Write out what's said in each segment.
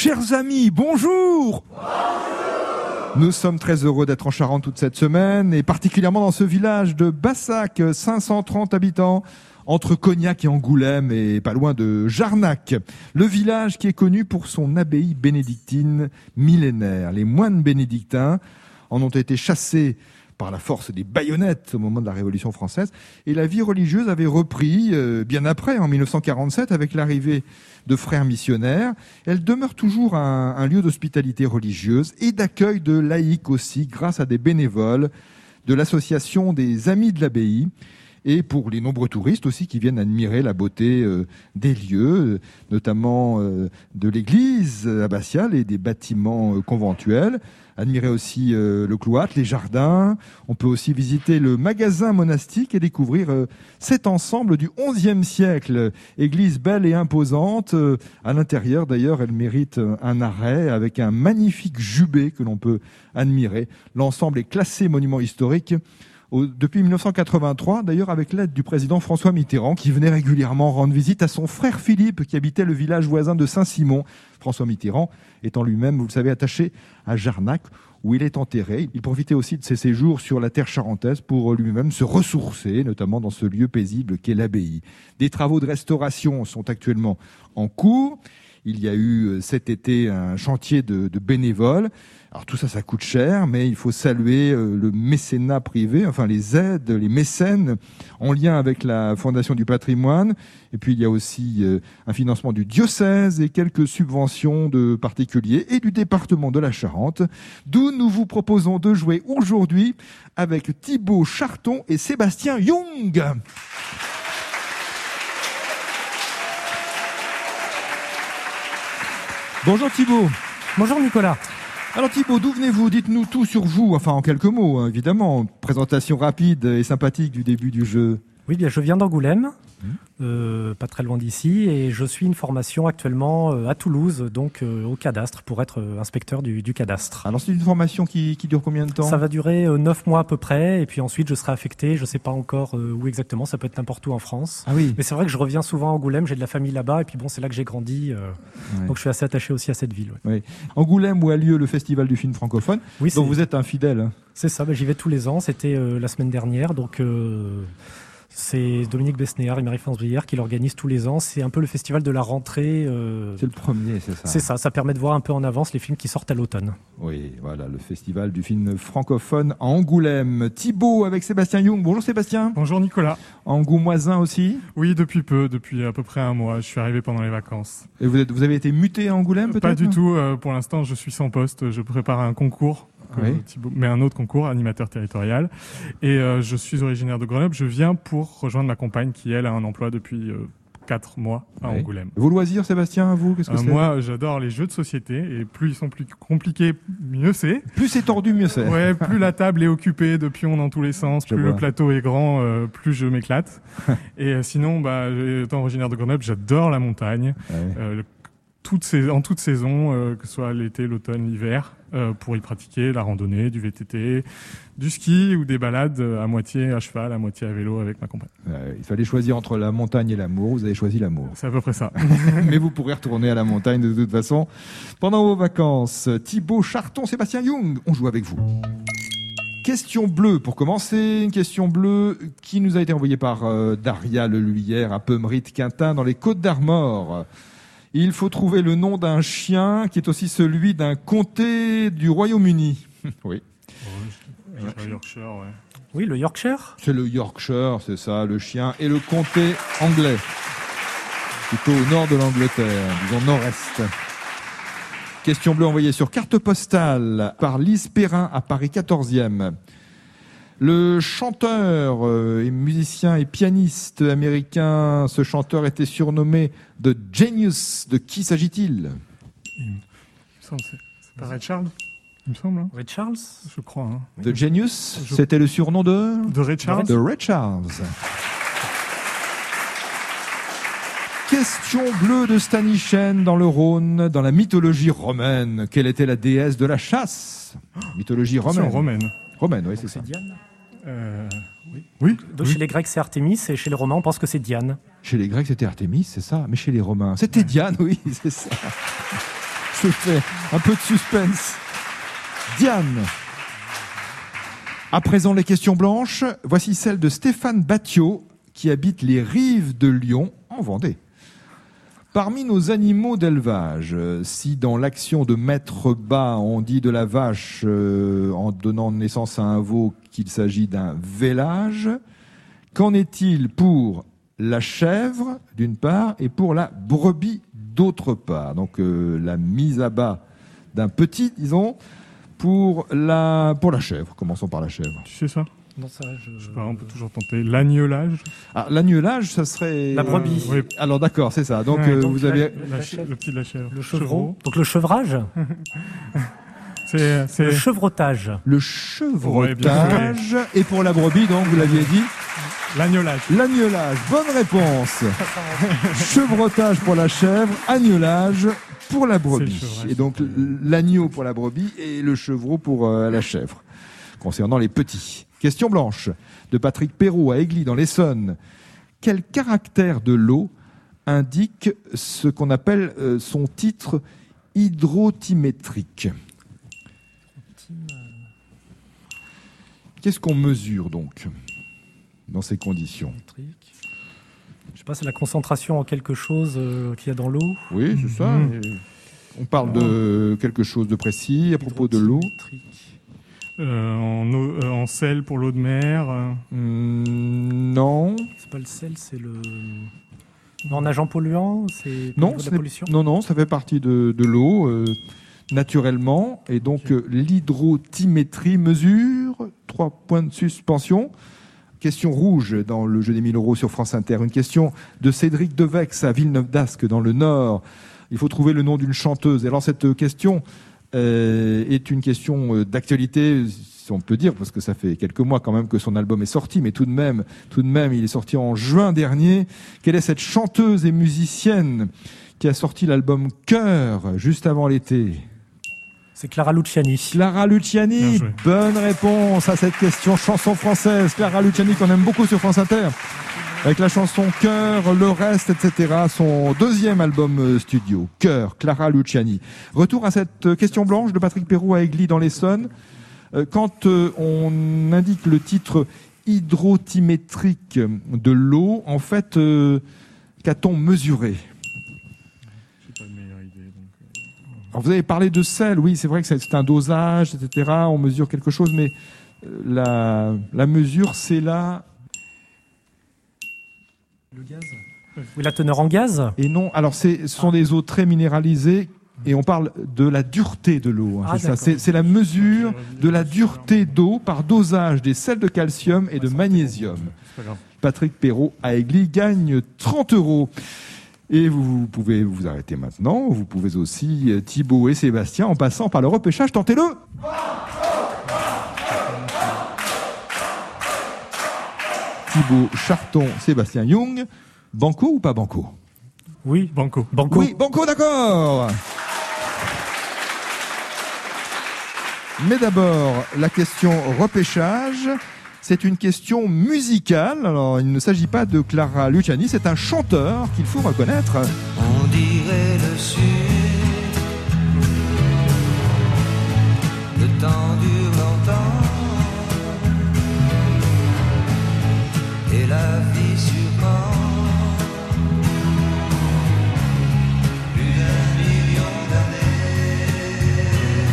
Chers amis, bonjour. Nous sommes très heureux d'être en Charente toute cette semaine, et particulièrement dans ce village de Bassac, 530 habitants, entre Cognac et Angoulême, et pas loin de Jarnac. Le village qui est connu pour son abbaye bénédictine millénaire. Les moines bénédictins en ont été chassés par la force des baïonnettes au moment de la Révolution française, et la vie religieuse avait repris bien après, en 1947, avec l'arrivée de frères missionnaires. Elle demeure toujours un lieu d'hospitalité religieuse et d'accueil de laïcs aussi, grâce à des bénévoles de l'association des Amis de l'Abbaye, et pour les nombreux touristes aussi qui viennent admirer la beauté des lieux, notamment de l'église abbatiale et des bâtiments conventuels. Admirer aussi le cloître, les jardins. On peut aussi visiter le magasin monastique et découvrir cet ensemble du XIe siècle. Église belle et imposante. À l'intérieur, d'ailleurs, elle mérite un arrêt avec un magnifique jubé que l'on peut admirer. L'ensemble est classé monument historique depuis 1983, d'ailleurs avec l'aide du président François Mitterrand, qui venait régulièrement rendre visite à son frère Philippe, qui habitait le village voisin de Saint-Simon. François Mitterrand étant lui-même, vous le savez, attaché à Jarnac, où il est enterré. Il profitait aussi de ses séjours sur la terre charentaise pour lui-même se ressourcer, notamment dans ce lieu paisible qu'est l'abbaye. Des travaux de restauration sont actuellement en cours. Il y a eu cet été un chantier de bénévoles. Alors tout ça, ça coûte cher, mais il faut saluer le mécénat privé, enfin les aides, les mécènes, en lien avec la Fondation du patrimoine. Et puis il y a aussi un financement du diocèse et quelques subventions de particuliers et du département de la Charente, d'où nous vous proposons de jouer aujourd'hui avec Thibaut Charton et Sébastien Young. Bonjour Thibaut. Bonjour Nicolas. Alors Thibaut, d'où venez-vous? Dites-nous tout sur vous, enfin en quelques mots, hein, évidemment. Présentation rapide et sympathique du début du jeu. Oui, bien, je viens d'Angoulême, pas très loin d'ici, et je suis une formation actuellement à Toulouse, donc au cadastre, pour être inspecteur du cadastre. Alors c'est une formation qui dure combien de temps? Ça va durer 9 mois à peu près, et puis ensuite je serai affecté, je ne sais pas encore où exactement, ça peut être n'importe où en France. Ah oui. Mais c'est vrai que je reviens souvent à Angoulême, j'ai de la famille là-bas, et puis bon, c'est là que j'ai grandi, donc je suis assez attaché aussi à cette ville. Ouais. Oui. Angoulême, où a lieu le Festival du film francophone, oui, dont vous êtes un fidèle. C'est ça, j'y vais tous les ans, c'était la semaine dernière, donc... C'est Dominique Besnéard et Marie-France Brière qui l'organisent tous les ans. C'est un peu le festival de la rentrée. C'est le premier, c'est ça? C'est ça, ça permet de voir un peu en avance les films qui sortent à l'automne. Oui, voilà, le festival du film francophone à Angoulême. Thibaut avec Sébastien Young. Bonjour Sébastien. Bonjour Nicolas. Angoumoisin aussi? Oui, depuis peu, depuis à peu près un mois. Je suis arrivé pendant les vacances. Et vous avez été muté à Angoulême peut-être? Pas du tout, pour l'instant je suis sans poste. Je prépare un concours. Oui. Thibaut, mais un autre concours, animateur territorial. Et je suis originaire de Grenoble. Je viens pour rejoindre ma compagne qui, elle, a un emploi depuis 4 mois à Angoulême. Vos loisirs, Sébastien, à vous, qu'est-ce que c'est? Moi, j'adore les jeux de société. Et plus ils sont plus compliqués, mieux c'est. Plus c'est tordu, mieux c'est. Ouais, plus la table est occupée de pions dans tous les sens, plus le plateau est grand, plus je m'éclate. Et sinon, étant originaire de Grenoble, j'adore la montagne. Ouais. En toute saison, que ce soit l'été, l'automne, l'hiver, pour y pratiquer la randonnée, du VTT, du ski ou des balades à moitié à cheval, à moitié à vélo avec ma compagne. Il fallait choisir entre la montagne et l'amour. Vous avez choisi l'amour. C'est à peu près ça. Mais vous pourrez retourner à la montagne de toute façon pendant vos vacances. Thibaut Charton, Sébastien Young, on joue avec vous. Question bleue pour commencer, une question bleue qui nous a été envoyée par Daria Leluyère à Peumrit-Quintin dans les Côtes-d'Armor. Il faut trouver le nom d'un chien qui est aussi celui d'un comté du Royaume-Uni. Oui. Le Yorkshire, ouais. Oui, le Yorkshire. C'est le Yorkshire, c'est ça, le chien, et le comté anglais. Plutôt au nord de l'Angleterre, disons nord-est. Question bleue envoyée sur carte postale par Lise Perrin à Paris 14e. Le chanteur et musicien et pianiste américain, ce chanteur était surnommé The Genius. De qui s'agit-il? C'est pas Ray Charles, il me semble. Hein. Ray Charles, je crois. Hein. The Genius, c'était le surnom de Ray Charles. De Ray Charles. Question bleue de Stanichen dans le Rhône, dans la mythologie romaine. Quelle était la déesse de la chasse? Mythologie romaine. Romaine, oui, c'est ça. Diane. Oui. Donc chez les Grecs, c'est Artémis, et chez les Romains, on pense que c'est Diane. Chez les Grecs, c'était Artémis, c'est ça. Mais chez les Romains, c'était Diane, oui, c'est ça. Je fais un peu de suspense. Diane. À présent, les questions blanches. Voici celle de Stéphane Battiot, qui habite les rives de Lyon, en Vendée. Parmi nos animaux d'élevage, si dans l'action de mettre bas, on dit de la vache en donnant naissance à un veau qu'il s'agit d'un vélage, qu'en est-il pour la chèvre, d'une part, et pour la brebis, d'autre part? Donc la mise à bas d'un petit, disons, pour la chèvre. Commençons par la chèvre. Tu sais ça? Non, ça, je sais pas, on peut toujours tenter. L'agnelage. Ah, l'agnelage, ça serait... La brebis. Oui. Alors d'accord, c'est ça. Donc, donc vous avez... Le petit de la chèvre. Le chevreau. Donc le chevrage. C'est... Le chevrotage. Le chevrotage. Et pour la brebis, donc, vous l'aviez dit? L'agnelage. L'agnelage. Bonne réponse. Chevrotage pour la chèvre, agnelage pour la brebis. Et donc, l'agneau pour la brebis et le chevreau pour la chèvre. Concernant les petits. Question blanche de Patrick Perrault à Aigli dans l'Essonne. Quel caractère de l'eau indique ce qu'on appelle son titre hydrotimétrique? Qu'est-ce qu'on mesure donc dans ces conditions? Je sais pas, c'est la concentration en quelque chose qu'il y a dans l'eau. Oui, c'est ça. On parle de quelque chose de précis à propos de l'eau. En sel pour l'eau de mer. Non. C'est pas le sel, c'est le... En agent polluant, c'est non, de la pollution. Non, ça fait partie de l'eau naturellement. Et donc l'hydrotimétrie mesure 3 points de suspension. Question rouge dans le jeu des 1000 € sur France Inter. Une question de Cédric Devex à Villeneuve-d'Ascq dans le Nord. Il faut trouver le nom d'une chanteuse. Alors cette question est une question d'actualité, si on peut dire, parce que ça fait quelques mois quand même que son album est sorti, mais tout de même, il est sorti en juin dernier. Quelle est cette chanteuse et musicienne qui a sorti l'album Cœur juste avant l'été? C'est Clara Luciani. Clara Luciani, bonne réponse à cette question chanson française. Clara Luciani qu'on aime beaucoup sur France Inter. Avec la chanson Cœur, Le Reste, etc. Son deuxième album studio, Cœur, Clara Luciani. Retour à cette question blanche de Patrick Perrault à Aigli dans l'Essonne. Quand on indique le titre hydrotimétrique de l'eau, en fait, qu'a-t-on mesuré? Alors vous avez parlé de sel, oui, c'est vrai que c'est un dosage, etc. On mesure quelque chose, mais la mesure, c'est là... Le gaz? Oui, la teneur en gaz? Et non, alors ce sont des eaux très minéralisées et on parle de la dureté de l'eau. Hein, c'est ça. C'est la mesure de la dureté d'eau par dosage des sels de calcium et de magnésium. Patrick Perrault à Aigli gagne 30 €. Et vous pouvez vous arrêter maintenant. Vous pouvez aussi, Thibaut et Sébastien, en passant par le repêchage, tentez-le. Thibaut Charton, Sébastien Young. Banco ou pas banco? Oui, banco. Oui, banco, d'accord. Mais d'abord, la question repêchage. C'est une question musicale. Alors, il ne s'agit pas de Clara Luciani, c'est un chanteur qu'il faut reconnaître. On dirait le sud, le temps dure longtemps, et la vie surprend. Plus d'1 million d'années.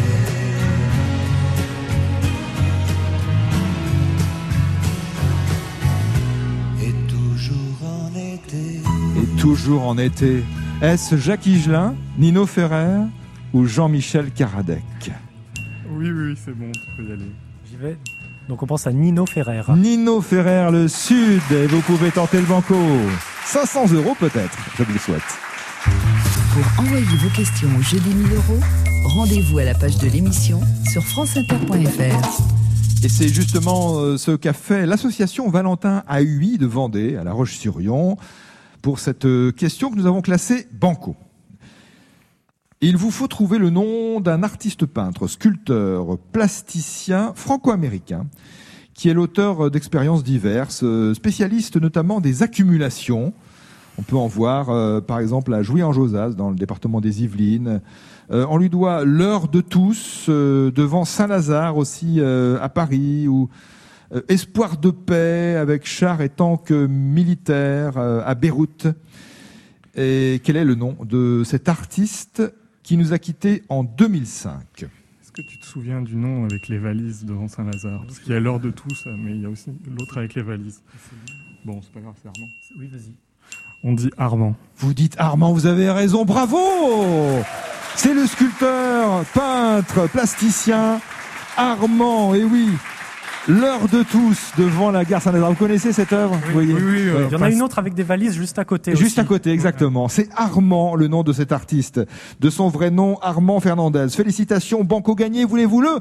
Et toujours en été. Et toujours en été. Est-ce Jacques Higelin, Nino Ferrer ou Jean-Michel Karadec? Oui, c'est bon, tu peux y aller. J'y vais. Donc on pense à Nino Ferrer. Nino Ferrer, le Sud, et vous pouvez tenter le banco. 500 € peut-être, je vous le souhaite. Pour envoyer vos questions au jeu des 1000 €, rendez-vous à la page de l'émission sur franceinter.fr. Et c'est justement ce qu'a fait l'association Valentin AUI de Vendée, à La Roche-sur-Yon, pour cette question que nous avons classée banco. Il vous faut trouver le nom d'un artiste peintre, sculpteur, plasticien franco-américain, qui est l'auteur d'expériences diverses, spécialiste notamment des accumulations. On peut en voir, par exemple, à Jouy-en-Josas, dans le département des Yvelines, On lui doit l'heure de tous devant Saint-Lazare aussi à Paris, ou Espoir de paix avec chars et tanks militaires à Beyrouth. Et quel est le nom de cet artiste qui nous a quittés en 2005? Est-ce que tu te souviens du nom avec les valises devant Saint-Lazare? Parce qu'il y a l'heure de tous, mais il y a aussi l'autre avec les valises. Bon, c'est pas grave, c'est Armand. Oui, vas-y. On dit Armand. Vous dites Armand, vous avez raison, bravo! C'est le sculpteur, peintre, plasticien Armand, et oui, l'heure de tous devant la gare Saint-Lazare. Vous connaissez cette œuvre? Oui. Il y en a une autre avec des valises juste à côté. Juste aussi. à côté, exactement. C'est Armand, le nom de cet artiste. De son vrai nom, Armand Fernandez. Félicitations, Banco gagné, voulez-vous le?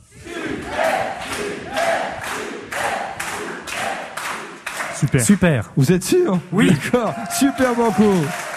Super. Vous êtes sûr? Oui. D'accord. Super Banco.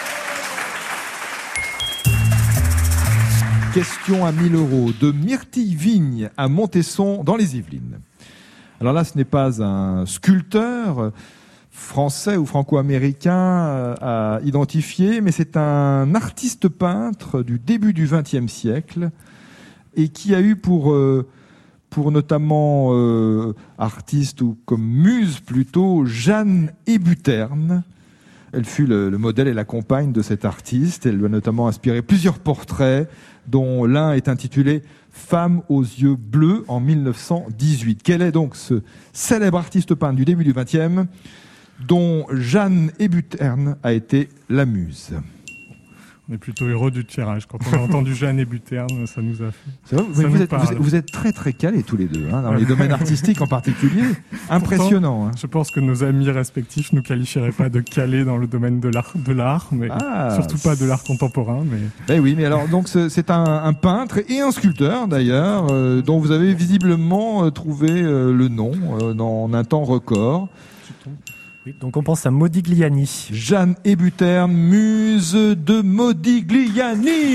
Question à 1000 € de Myrtille Vigne à Montesson dans les Yvelines. Alors là, ce n'est pas un sculpteur français ou franco-américain à identifier, mais c'est un artiste peintre du début du XXe siècle et qui a eu pour notamment artiste ou comme muse plutôt Jeanne Hébuterne. Elle fut le modèle et la compagne de cet artiste. Elle lui a notamment inspiré plusieurs portraits, dont l'un est intitulé « Femme aux yeux bleus » en 1918. Quel est donc ce célèbre artiste peintre du début du XXe, dont Jeanne Hébuterne a été la muse? On est plutôt heureux du tirage. Quand on a entendu Jeanne Hébuterne, ça nous a fait. C'est vrai, vous êtes très très calés tous les deux, hein, dans les domaines artistiques en particulier. Impressionnant. Pourtant, je pense que nos amis respectifs nous qualifieraient pas de calés dans le domaine de l'art, mais surtout pas de l'art contemporain. Mais oui, mais alors donc c'est un peintre et un sculpteur d'ailleurs, dont vous avez visiblement trouvé le nom en un temps record. Oui, donc on pense à Modigliani. Jeanne Hébuterne, muse de Modigliani.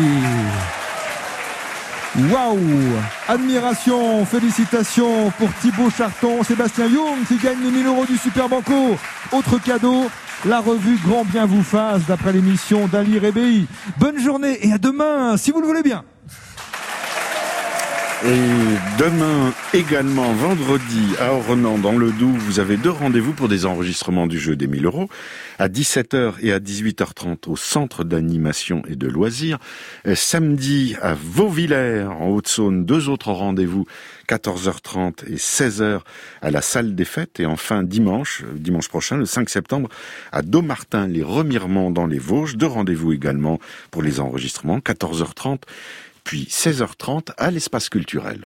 Waouh! Admiration, félicitations pour Thibaut Charton, Sébastien Young qui gagne les 1000 € du Super Banco. Autre cadeau, la revue Grand Bien vous fasse d'après l'émission d'Ali Rébéi. Bonne journée et à demain si vous le voulez bien. Et demain, également vendredi, à Ornans, dans le Doubs, vous avez 2 rendez-vous pour des enregistrements du jeu des 1000 €, à 17h et à 18h30 au Centre d'animation et de loisirs. Samedi, à Vauvillers, en Haute-Saône, 2 autres rendez-vous, 14h30 et 16h à la salle des fêtes. Et enfin, dimanche prochain, le 5 septembre, à Dommartin, les Remiremont dans les Vosges, 2 rendez-vous également pour les enregistrements, 14h30 puis 16h30 à l'espace culturel.